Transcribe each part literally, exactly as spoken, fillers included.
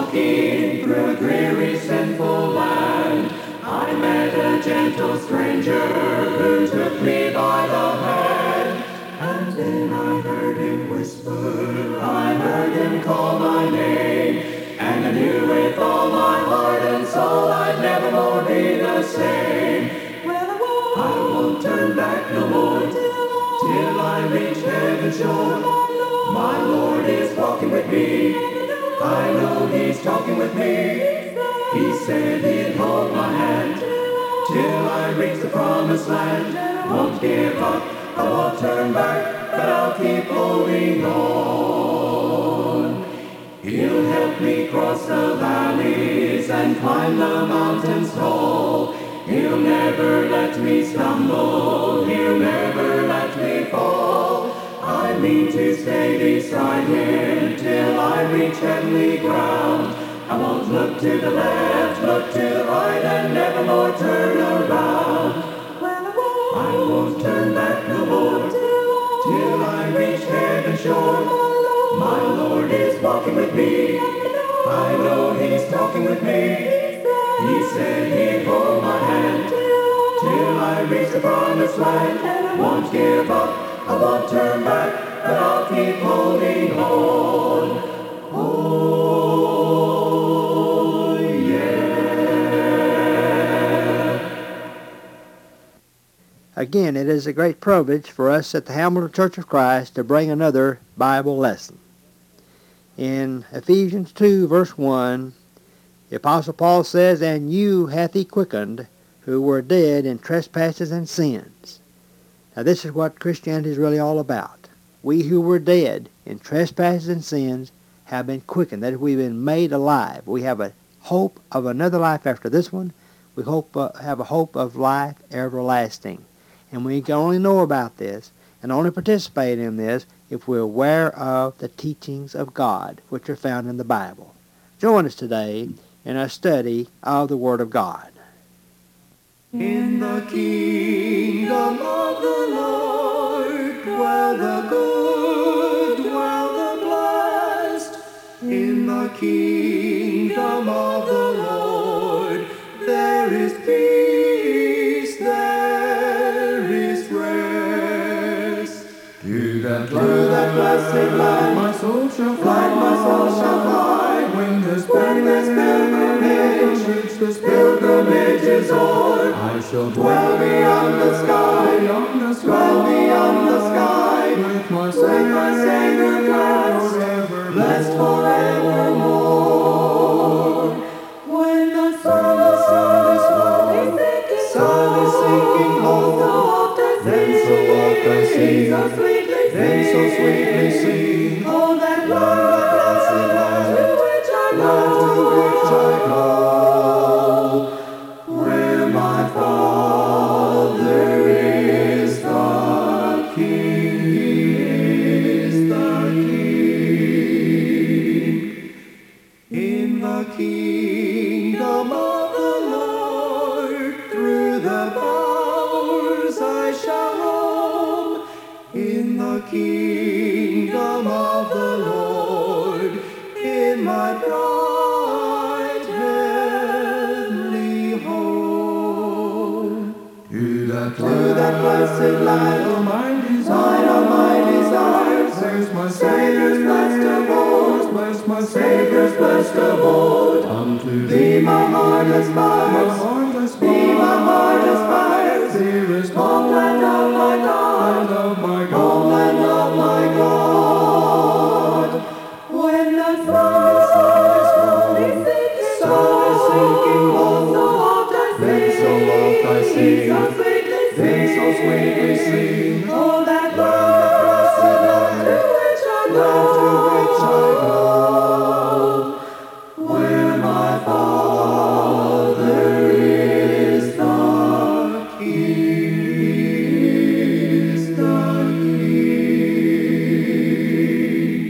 walking through a dreary, sinful land, I met a gentle stranger who took me by the hand. And then I heard him whisper, I heard him call my name, and I knew with all my heart and soul I'd never more be the same. Well, I won't, I won't turn back no more till I reach heaven's shore. My Lord is walking with me, I know He's talking with me. He said He'd hold my hand till I reach the promised land. Won't give up, I won't turn back, but I'll keep holding on. He'll help me cross the valleys and climb the mountains tall. He'll never let me stumble, He'll never let me fall. I mean to stay beside Him till I reach heavenly ground. I won't look to the left, look to the right, and never more turn around. Well, I won't, I won't turn back no more till I reach heaven's shore. My Lord is walking with me, I know He's talking with me. He said He'd hold my hand till I reach the promised land. Won't give up, I won't turn back, but I'll keep holding on. Oh, yeah. Again, it is a great privilege for us at the Hamilton Church of Christ to bring another Bible lesson. In Ephesians two, verse one, the Apostle Paul says, And you hath He quickened, who were dead in trespasses and sins. Now this is what Christianity is really all about. We who were dead in trespasses and sins have been quickened. That is, we've been made alive. We have a hope of another life after this one. We hope uh, have a hope of life everlasting. And we can only know about this and only participate in this if we're aware of the teachings of God, which are found in the Bible. Join us today in our study of the Word of God. In the kingdom of the Lord dwell the good, dwell the blessed. In the kingdom of the Lord there is peace, there is rest. To that, to that blessed land my soul shall fly, my soul shall fly. When this pilgrimage, this pilgrimage is o'er, I shall dwell beyond the sky, beyond the sky, dwell beyond the sky, with my Savior blessed, forever, blessed forevermore. When the sun, the sun is low, the sun is sinking low, then so oft I see, then so sweetly see, oh that love, blessed land, to which I go, to which I go. Kingdom of the Lord, through the bowers I shall roam. In the kingdom of the Lord, in my bright heavenly home. To that, to that blessed land, oh my desire, oh my desires, there's my Savior's blessed abode, bless my Savior's blessed abode. Unto Thee my heart aspires, Thee my heart aspires, dearest homeland of my God, of my God, homeland of my God. When the sun is low, sun is sinking low, so oft I see, then so sweetly see, oh that blessed land, to which I go, to which I go. Where my Father is the King, is the King.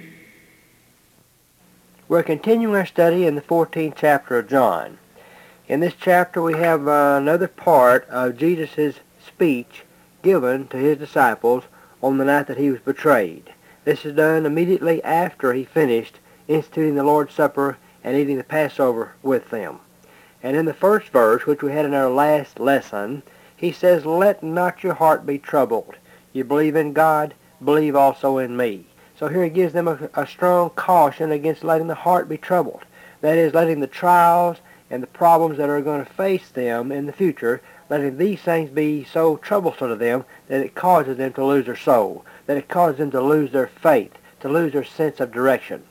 We're continuing our study in the fourteenth chapter of John. In this chapter we have uh, another part of Jesus' speech given to his disciples on the night that he was betrayed. This is done immediately after he finished instituting the Lord's Supper and eating the Passover with them. And in the first verse, which we had in our last lesson, he says, let not your heart be troubled. You believe in God, believe also in me. So here he gives them a, a strong caution against letting the heart be troubled. That is, letting the trials and the problems that are going to face them in the future, letting these things be so troublesome to them that it causes them to lose their soul, that it causes them to lose their faith, to lose their sense of direction.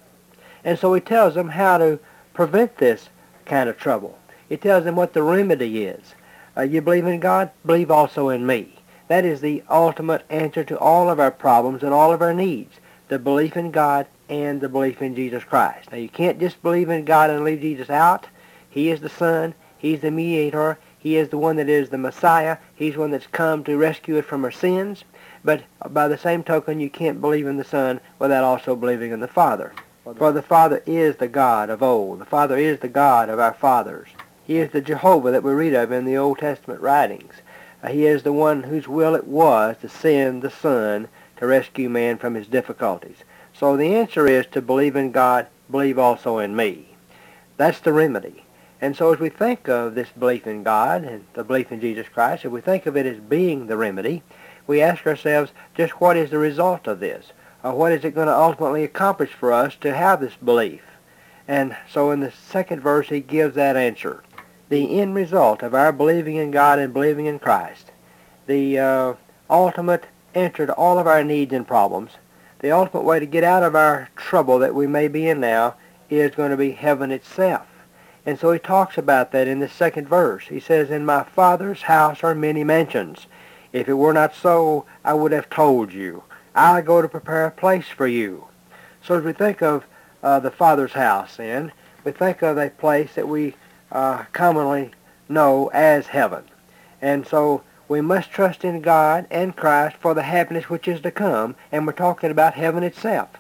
And so he tells them how to prevent this kind of trouble. He tells them what the remedy is. Uh, you believe in God, believe also in me. That is the ultimate answer to all of our problems and all of our needs, the belief in God and the belief in Jesus Christ. Now, you can't just believe in God and leave Jesus out. He is the Son. He's the mediator. He is the one that is the Messiah. He's the one that's come to rescue us from our sins. But by the same token, you can't believe in the Son without also believing in the Father. For the Father is the God of old. The Father is the God of our fathers. He is the Jehovah that we read of in the Old Testament writings. Uh, he is the one whose will it was to send the Son to rescue man from his difficulties. So the answer is to believe in God, believe also in me. That's the remedy. And so as we think of this belief in God and the belief in Jesus Christ, if we think of it as being the remedy, we ask ourselves, just what is the result of this? Or what is it going to ultimately accomplish for us to have this belief? And so in the second verse, he gives that answer. The end result of our believing in God and believing in Christ, the uh, ultimate answer to all of our needs and problems, the ultimate way to get out of our trouble that we may be in now is going to be heaven itself. And so he talks about that in the second verse. He says, in my Father's house are many mansions. If it were not so, I would have told you. I go to prepare a place for you. So as we think of uh, the Father's house, then, we think of a place that we uh, commonly know as heaven. And so we must trust in God and Christ for the happiness which is to come, and we're talking about heaven itself.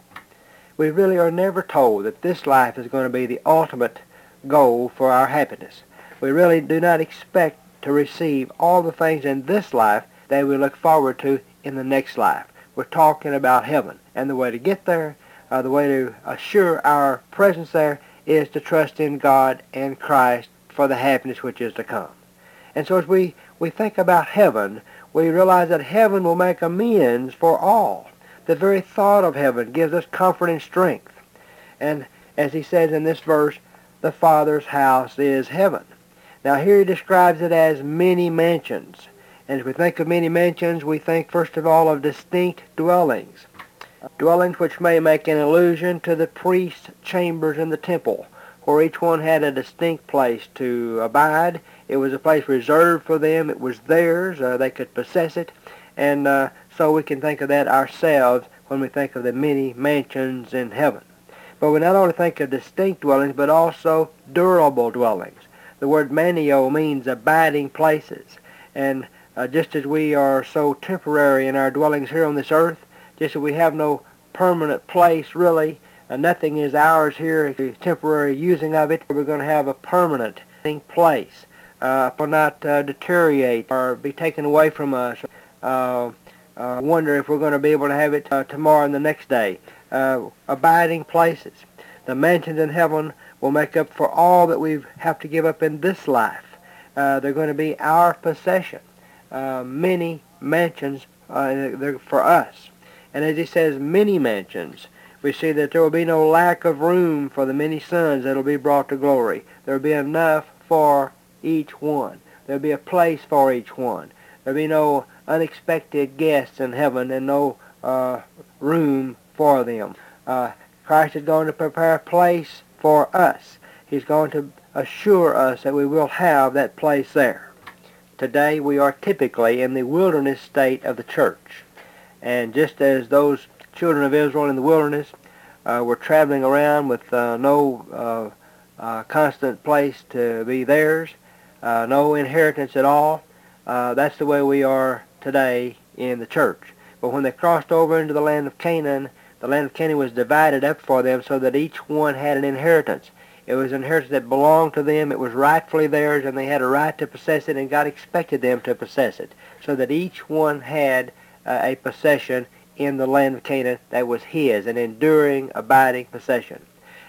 We really are never told that this life is going to be the ultimate goal for our happiness. We really do not expect to receive all the things in this life that we look forward to in the next life. We're talking about heaven, and the way to get there, uh, the way to assure our presence there, is to trust in God and Christ for the happiness which is to come. And so as we, we think about heaven, we realize that heaven will make amends for all. The very thought of heaven gives us comfort and strength. And as he says in this verse, the Father's house is heaven. Now here he describes it as many mansions. And as we think of many mansions, we think first of all of distinct dwellings. Dwellings which may make an allusion to the priest's chambers in the temple, where each one had a distinct place to abide. It was a place reserved for them. It was theirs. Uh, they could possess it. And uh, so we can think of that ourselves when we think of the many mansions in heaven. But we not only think of distinct dwellings, but also durable dwellings. The word manio means abiding places. And uh, just as we are so temporary in our dwellings here on this earth, just as we have no permanent place really, uh, nothing is ours here, temporary using of it, we're going to have a permanent place. Uh, will not uh, deteriorate or be taken away from us. Uh, uh, wonder if we're going to be able to have it uh, tomorrow and the next day. Uh, abiding places. The mansions in heaven will make up for all that we have to give up in this life. Uh, they're going to be our possession. Uh, many mansions uh, they're for us. And as he says, many mansions, we see that there will be no lack of room for the many sons that will be brought to glory. There will be enough for each one. There will be a place for each one. There will be no unexpected guests in heaven and no uh, room for them. Uh, Christ is going to prepare a place for us. He's going to assure us that we will have that place there. Today we are typically in the wilderness state of the church. And just as those children of Israel in the wilderness uh, were traveling around with uh, no uh, uh, constant place to be theirs, uh, no inheritance at all, uh, that's the way we are today in the church. But when they crossed over into the land of Canaan, the land of Canaan was divided up for them so that each one had an inheritance. It was an inheritance that belonged to them. It was rightfully theirs, and they had a right to possess it, and God expected them to possess it, so that each one had uh, a possession in the land of Canaan that was his, an enduring, abiding possession.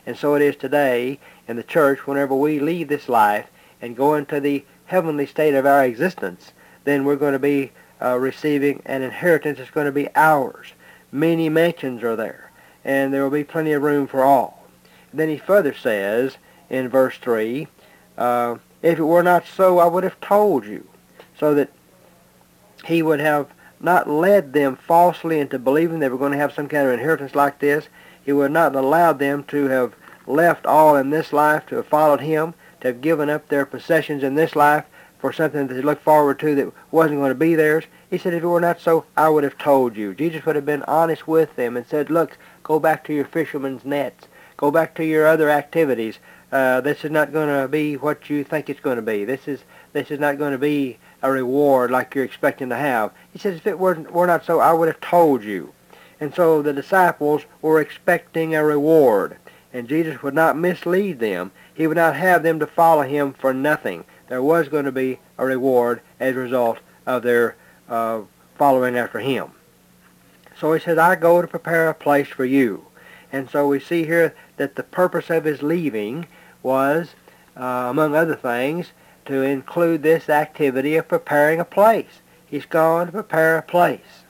And so it is today in the church. Whenever we leave this life and go into the heavenly state of our existence, then we're going to be uh, receiving an inheritance that's going to be ours. Many mansions are there, and there will be plenty of room for all. And then he further says in verse three, uh, if it were not so, I would have told you, so that he would have not led them falsely into believing they were going to have some kind of inheritance like this. He would not have allowed them to have left all in this life, to have followed him, to have given up their possessions in this life for something that they looked forward to that wasn't going to be theirs. He said, if it were not so, I would have told you. Jesus would have been honest with them and said, look, go back to your fishermen's nets. Go back to your other activities. Uh, this is not going to be what you think it's going to be. This is this is not going to be a reward like you're expecting to have. He says, if it were, were not so, I would have told you. And so the disciples were expecting a reward, and Jesus would not mislead them. He would not have them to follow him for nothing. There was going to be a reward as a result of their uh, following after him. So he said, I go to prepare a place for you. And so we see here that the purpose of his leaving was, uh, among other things, to include this activity of preparing a place. He's gone to prepare a place.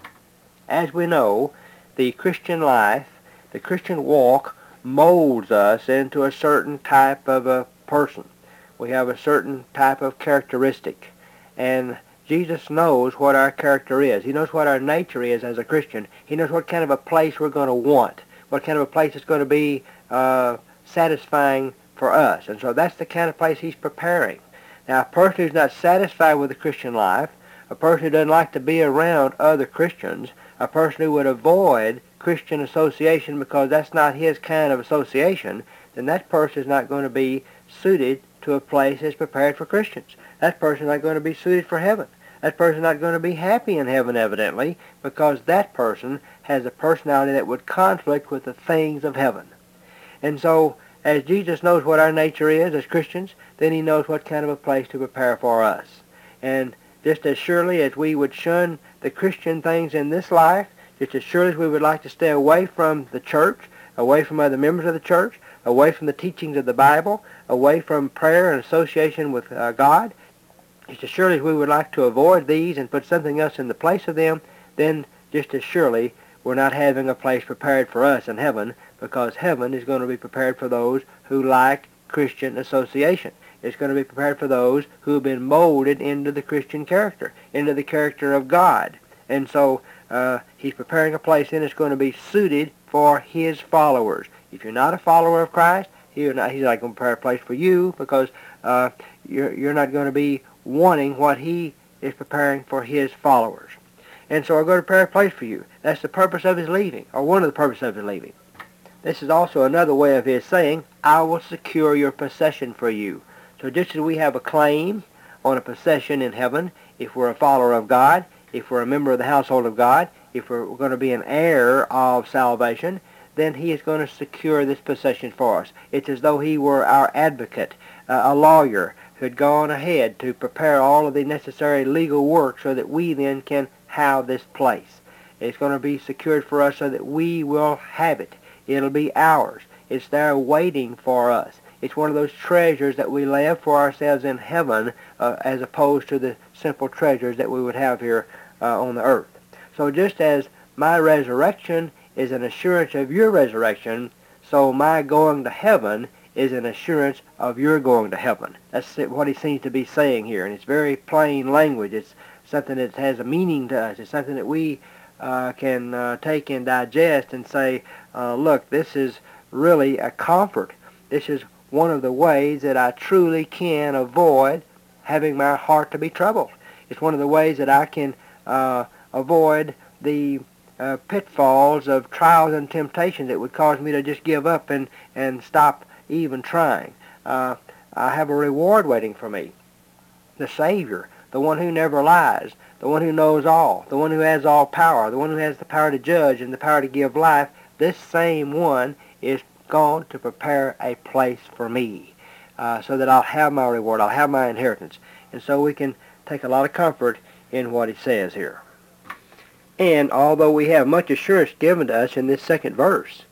As we know, the Christian life, the Christian walk, molds us into a certain type of a person. We have a certain type of characteristic. And Jesus knows what our character is. He knows what our nature is as a Christian. He knows what kind of a place we're going to want, what kind of a place is going to be uh, satisfying for us. And so that's the kind of place he's preparing. Now, a person who's not satisfied with the Christian life, a person who doesn't like to be around other Christians, a person who would avoid Christian association because that's not his kind of association, then that person is not going to be suited to a place that's prepared for Christians. That person is not going to be suited for heaven. That person is not going to be happy in heaven, evidently, because that person has a personality that would conflict with the things of heaven. And so, as Jesus knows what our nature is as Christians, then he knows what kind of a place to prepare for us. And just as surely as we would shun the Christian things in this life, just as surely as we would like to stay away from the church, away from other members of the church, away from the teachings of the Bible, away from prayer and association with uh, God, just as surely as we would like to avoid these and put something else in the place of them, then just as surely we're not having a place prepared for us in heaven, because heaven is going to be prepared for those who like Christian association. It's going to be prepared for those who have been molded into the Christian character, into the character of God. And so uh, he's preparing a place and it's going to be suited for his followers. If you're not a follower of Christ, he's not, he's not going to prepare a place for you because uh, you're, you're not going to be wanting what he is preparing for his followers. And so I'm going to prepare a place for you. That's the purpose of his leaving, or one of the purposes of his leaving. This is also another way of his saying, I will secure your possession for you. So just as we have a claim on a possession in heaven, if we're a follower of God, if we're a member of the household of God, if we're going to be an heir of salvation, then he is going to secure this possession for us. It's as though he were our advocate, uh, a lawyer who had gone ahead to prepare all of the necessary legal work so that we then can have this place. It's going to be secured for us so that we will have it. It'll be ours. It's there waiting for us. It's one of those treasures that we lay up for ourselves in heaven uh, as opposed to the simple treasures that we would have here uh, on the earth. So just as my resurrection is an assurance of your resurrection, so my going to heaven is an assurance of your going to heaven. That's what he seems to be saying here, and it's very plain language. It's something that has a meaning to us. It's something that we uh, can uh, take and digest and say, uh, look, this is really a comfort. This is one of the ways that I truly can avoid having my heart to be troubled. It's one of the ways that I can uh, avoid the uh, pitfalls of trials and temptations that would cause me to just give up and, and stop even trying. Uh, I have a reward waiting for me. The Savior, the one who never lies, the one who knows all, the one who has all power, the one who has the power to judge and the power to give life, this same one is gone to prepare a place for me uh, so that I'll have my reward, I'll have my inheritance. And so we can take a lot of comfort in what he says here. And although we have much assurance given to us in this second verse,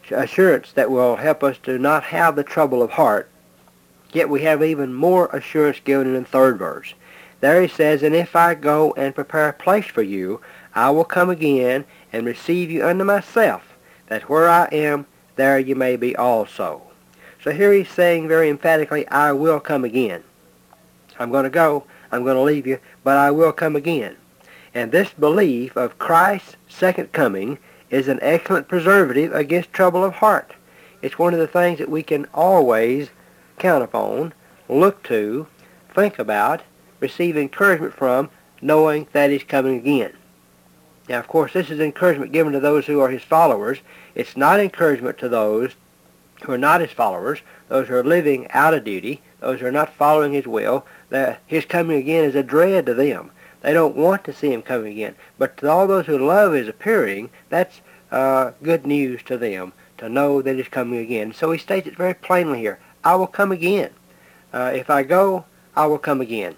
assurance that will help us to not have the trouble of heart, yet we have even more assurance given in the third verse. There he says, "And if I go and prepare a place for you, I will come again and receive you unto myself, that where I am, there you may be also." So here he's saying very emphatically, I will come again. I'm going to go, I'm going to leave you, but I will come again. And this belief of Christ's second coming is an excellent preservative against trouble of heart. It's one of the things that we can always count upon, look to, think about, receive encouragement from, knowing that he's coming again. Now, of course, this is encouragement given to those who are his followers. It's not encouragement to those who are not his followers, those who are living out of duty, those who are not following his will. That his coming again is a dread to them. They don't want to see him coming again. But to all those who love his appearing, that's uh, good news to them, to know that he's coming again. So he states it very plainly here, I will come again. Uh, if I go, I will come again.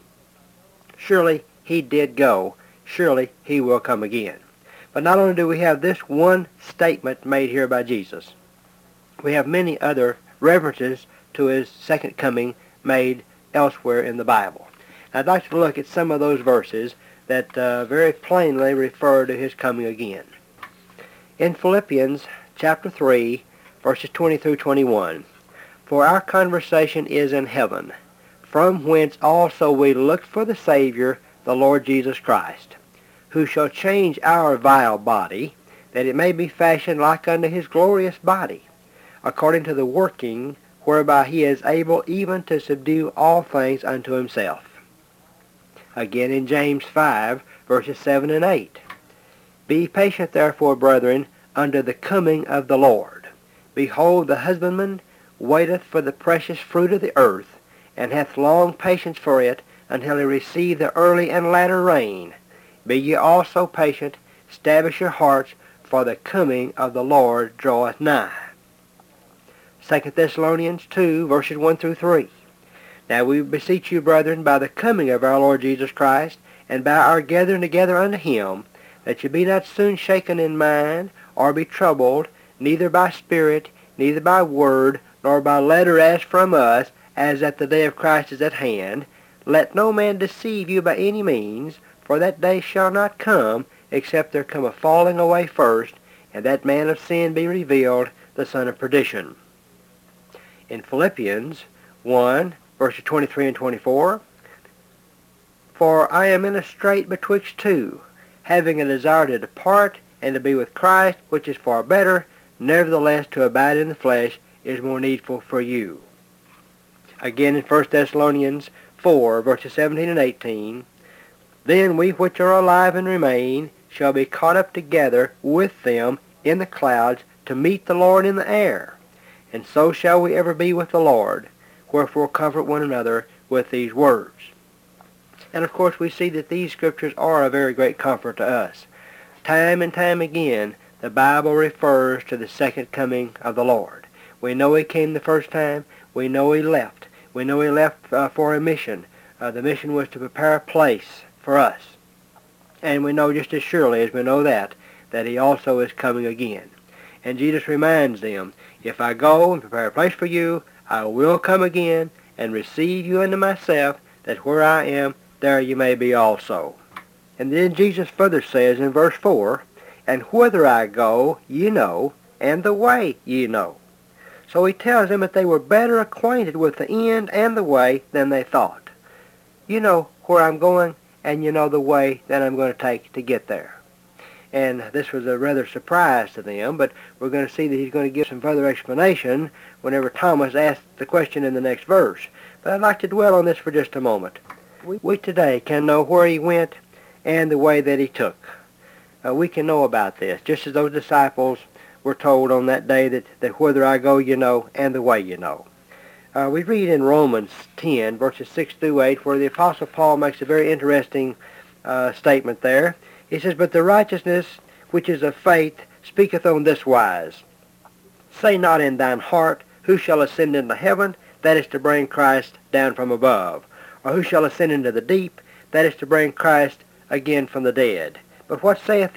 Surely he did go. Surely he will come again. But not only do we have this one statement made here by Jesus, we have many other references to his second coming made elsewhere in the Bible. I'd like to look at some of those verses that uh, very plainly refer to his coming again. In Philippians chapter three, verses twenty through twenty-one, "For our conversation is in heaven, from whence also we look for the Savior, the Lord Jesus Christ, who shall change our vile body, that it may be fashioned like unto his glorious body, according to the working whereby he is able even to subdue all things unto himself." Again in James five, verses seven and eight, "Be patient therefore, brethren, unto the coming of the Lord. Behold, the husbandman waiteth for the precious fruit of the earth, and hath long patience for it, until he receive the early and latter rain. Be ye also patient, establish your hearts, for the coming of the Lord draweth nigh." Second Thessalonians two, verses one through three. "Now we beseech you, brethren, by the coming of our Lord Jesus Christ, and by our gathering together unto him, that ye be not soon shaken in mind, or be troubled, neither by spirit, neither by word, nor by letter as from us, as that the day of Christ is at hand. Let no man deceive you by any means, for that day shall not come, except there come a falling away first, and that man of sin be revealed, the son of perdition." In Philippians one, verses twenty-three and twenty-four, "For I am in a strait betwixt two, having a desire to depart, and to be with Christ, which is far better. Nevertheless, to abide in the flesh is more needful for you." Again in First Thessalonians four, verses seventeen and eighteen, "Then we which are alive and remain shall be caught up together with them in the clouds to meet the Lord in the air. And so shall we ever be with the Lord. Wherefore comfort one another with these words." And of course we see that these scriptures are a very great comfort to us. Time and time again, the Bible refers to the second coming of the Lord. We know he came the first time. We know he left. We know he left uh, for a mission. Uh, the mission was to prepare a place for us. And we know just as surely as we know that, that he also is coming again. And Jesus reminds them, "If I go and prepare a place for you, I will come again and receive you unto myself, that where I am, there you may be also." And then Jesus further says in verse four, "And whither I go, ye know, and the way ye know." So he tells them that they were better acquainted with the end and the way than they thought. You know where I'm going, and you know the way that I'm going to take to get there. And this was a rather surprise to them, but we're going to see that he's going to give some further explanation whenever Thomas asks the question in the next verse. But I'd like to dwell on this for just a moment. We, we today can know where he went and the way that he took. Uh, we can know about this, just as those disciples were told on that day that, that whither I go you know, and the way you know. Uh, we read in Romans ten, verses six through eight, where the Apostle Paul makes a very interesting uh, statement there. He says, "But the righteousness which is of faith speaketh on this wise. Say not in thine heart, who shall ascend into heaven? That is to bring Christ down from above. Or who shall ascend into the deep? That is to bring Christ again from the dead. But what saith it?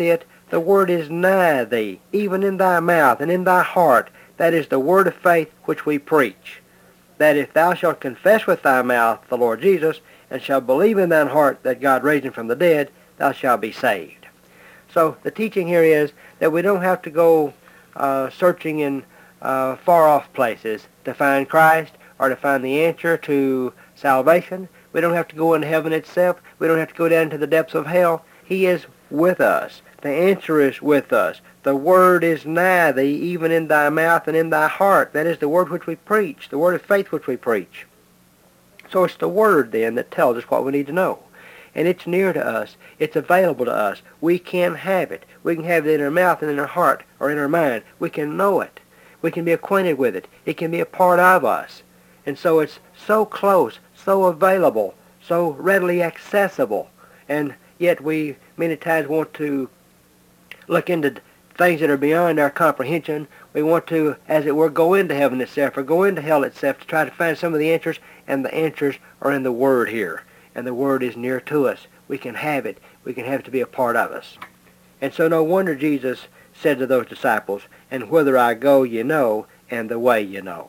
The word is nigh thee, even in thy mouth and in thy heart. That is the word of faith which we preach. That if thou shalt confess with thy mouth the Lord Jesus, and shalt believe in thine heart that God raised him from the dead, thou shalt be saved. So the teaching here is that we don't have to go uh, searching in uh, far-off places to find Christ or to find the answer to salvation. We don't have to go into heaven itself. We don't have to go down to the depths of hell. He is with us. The answer is with us. The word is nigh thee, even in thy mouth and in thy heart. That is the word which we preach, the word of faith which we preach. So it's the word, then, that tells us what we need to know. And it's near to us. It's available to us. We can have it. We can have it in our mouth and in our heart or in our mind. We can know it. We can be acquainted with it. It can be a part of us. And so it's so close, so available, so readily accessible. And yet we many times want to look into things that are beyond our comprehension. We want to, as it were, go into heaven itself or go into hell itself to try to find some of the answers, and the answers are in the Word here. And the Word is near to us. We can have it. We can have it to be a part of us. And so no wonder Jesus said to those disciples, and whither I go ye know, and the way ye know.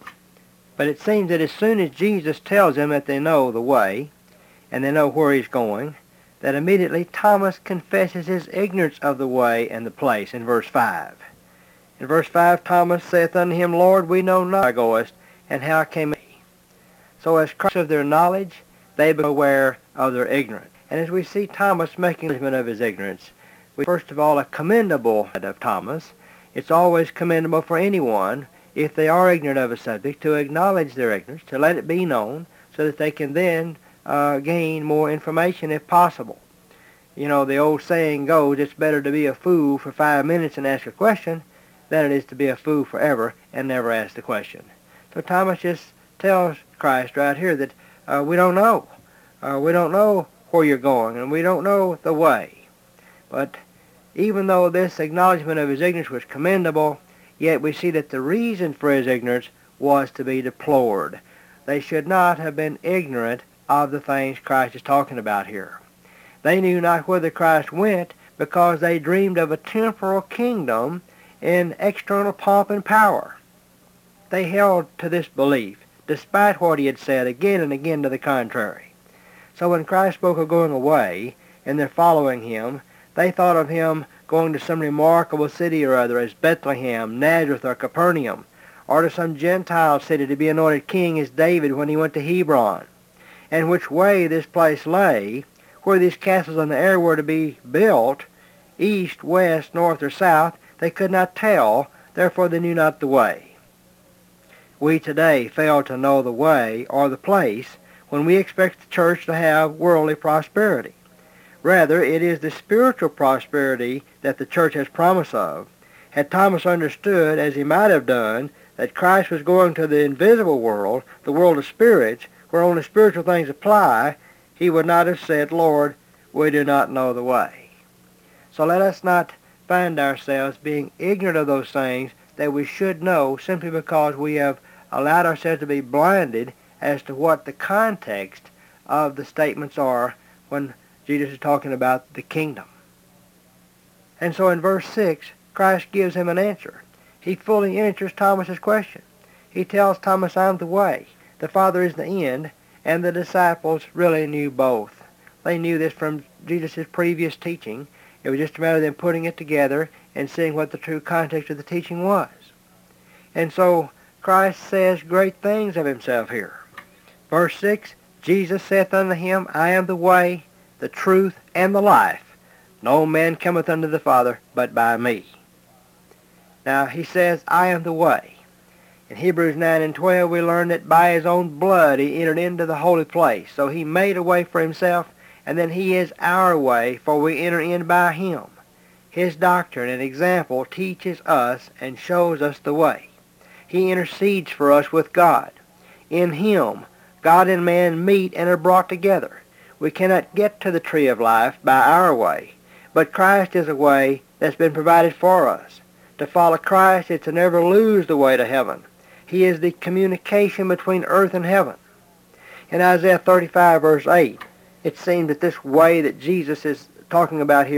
But it seems that as soon as Jesus tells them that they know the way, and they know where he's going, that immediately Thomas confesses his ignorance of the way and the place in verse five. In verse five, Thomas saith unto him, Lord, we know not where thou goest, and how came we? So as Christ of their knowledge, they become aware of their ignorance. And as we see Thomas making acknowledgment of his ignorance, we first of all a commendable of Thomas. It's always commendable for anyone, if they are ignorant of a subject, to acknowledge their ignorance, to let it be known, so that they can then uh, gain more information if possible. You know, the old saying goes, it's better to be a fool for five minutes and ask a question than it is to be a fool forever and never ask the question. So Thomas just tells Christ right here that uh, we don't know. Uh, we don't know where you're going, and we don't know the way. But even though this acknowledgement of his ignorance was commendable, yet we see that the reason for his ignorance was to be deplored. They should not have been ignorant of the things Christ is talking about here. They knew not whither Christ went because they dreamed of a temporal kingdom in external pomp and power. They held to this belief, despite what he had said again and again to the contrary. So when Christ spoke of going away, and they're following him, they thought of him going to some remarkable city or other, as Bethlehem, Nazareth, or Capernaum, or to some Gentile city to be anointed king as David when he went to Hebron, and which way this place lay, where these castles in the air were to be built, east, west, north, or south, they could not tell, therefore they knew not the way. We today fail to know the way or the place when we expect the church to have worldly prosperity. Rather, it is the spiritual prosperity that the church has promise of. Had Thomas understood, as he might have done, that Christ was going to the invisible world, the world of spirits, where only spiritual things apply, he would not have said, Lord, we do not know the way. So let us not find ourselves being ignorant of those things that we should know simply because we have allowed ourselves to be blinded as to what the context of the statements are when Jesus is talking about the kingdom. And so in verse six, Christ gives him an answer. He fully answers Thomas's question. He tells Thomas, I'm the way, the Father is the end, and the disciples really knew both. They knew this from Jesus' previous teaching. It was just a matter of them putting it together and seeing what the true context of the teaching was. And so Christ says great things of himself here. Verse six, Jesus saith unto him, I am the way, the truth, and the life. No man cometh unto the Father but by me. Now he says, I am the way. In Hebrews nine and twelve we learn that by his own blood he entered into the holy place. So he made a way for himself, and then he is our way, for we enter in by him. His doctrine and example teaches us and shows us the way. He intercedes for us with God. In him, God and man meet and are brought together. We cannot get to the tree of life by our way, but Christ is a way that's been provided for us. To follow Christ is to never lose the way to heaven. He is the communication between earth and heaven. In Isaiah thirty-five, verse eight, it seems that this way that Jesus is talking about here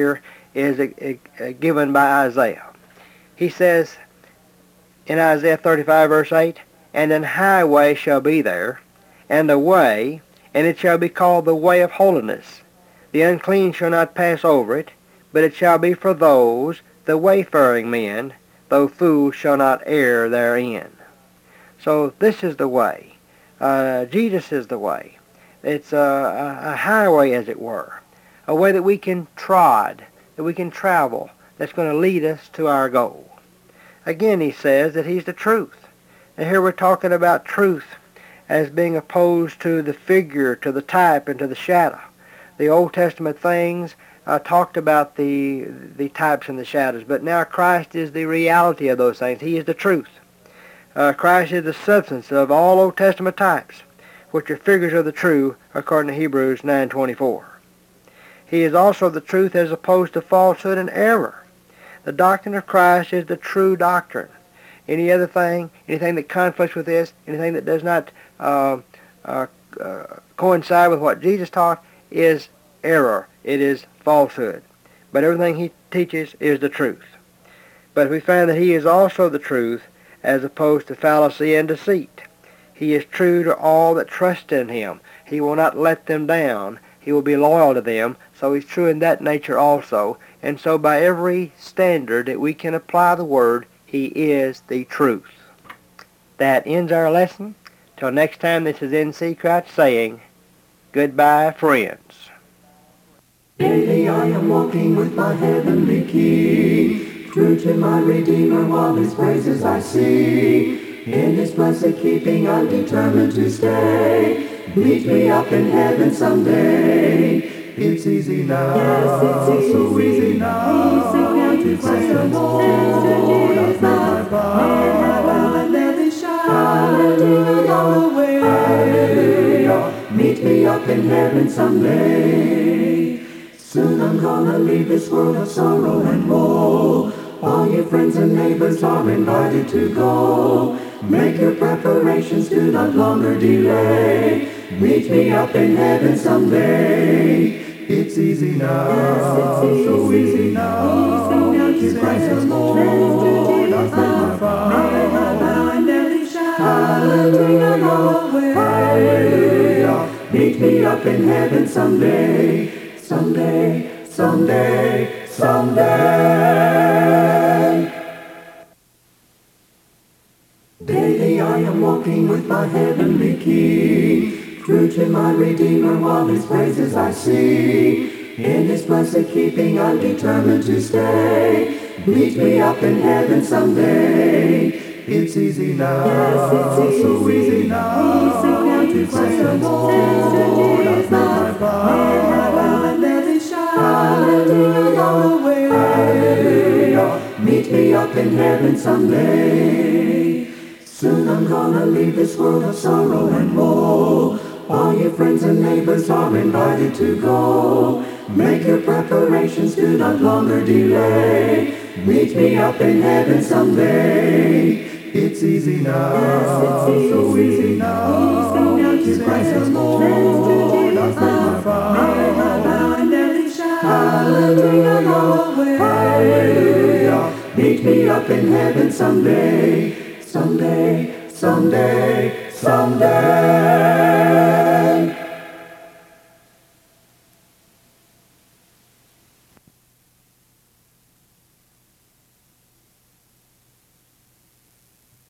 is uh, uh, given by Isaiah. He says in Isaiah thirty-five, verse eight, "And an highway shall be there, and a way, and it shall be called the way of holiness. The unclean shall not pass over it, but it shall be for those, the wayfaring men, though fools shall not err therein." So this is the way. Uh, Jesus is the way. It's a, a, a highway, as it were, a way that we can trod, that we can travel, that's going to lead us to our goal. Again, he says that he's the truth. And here we're talking about truth as being opposed to the figure, to the type, and to the shadow. The Old Testament things uh, talked about the the types and the shadows, but now Christ is the reality of those things. He is the truth. Uh, Christ is the substance of all Old Testament types, which are figures of the true, according to Hebrews nine twenty-four. He is also the truth as opposed to falsehood and error. The doctrine of Christ is the true doctrine. Any other thing, anything that conflicts with this, anything that does not uh, uh, uh, coincide with what Jesus taught is error. It is falsehood. But everything he teaches is the truth. But we find that he is also the truth as opposed to fallacy and deceit. He is true to all that trust in him. He will not let them down. He will be loyal to them. So he's true in that nature also. And so by every standard that we can apply the word, he is the truth. That ends our lesson. Till next time, this is N C Crouch saying, goodbye, friends. Daily I am walking with my heavenly King, true to my Redeemer while his praises I sing. In his blessed keeping I'm determined to stay. Meet me up in heaven someday. It's easy now, yes, it's easy. So easy now, easy now to praise the Lord. I've made my vow, and let it shine. Hallelujah, all the way. Hallelujah, meet me up in heaven someday. Soon I'm gonna leave this world of sorrow and woe. All your friends and neighbors are invited to go. Make your preparations, do not longer delay. Meet me up in heaven someday. It's easy now, yes, it's easy. So easy now, easy now to praise the Lord. I've made my vow, and let it shine. Hallelujah, all the way. Hallelujah, meet me up in heaven someday. Someday, someday, someday. Daily I am walking with my heavenly King, true to my Redeemer while his praises I sing. In his blessed keeping I'm determined to stay. Meet me up in heaven someday. It's easy now, yes, it's easy. So easy now, easy now to praise the Lord. I've made my vow, and let it shine. Hallelujah, all the way. Hallelujah, meet me up in heaven someday. Soon I'm gonna leave this world of sorrow and woe. All your friends and neighbors are invited to go. Make your preparations, do not longer delay. Meet me up in heaven someday. It's easy now, yes, it's easy. So easy now, easy now to praise the Lord. I've made my vow, and let it shine. Hallelujah, all the way. Hallelujah, meet me up in heaven someday. Someday, someday, someday.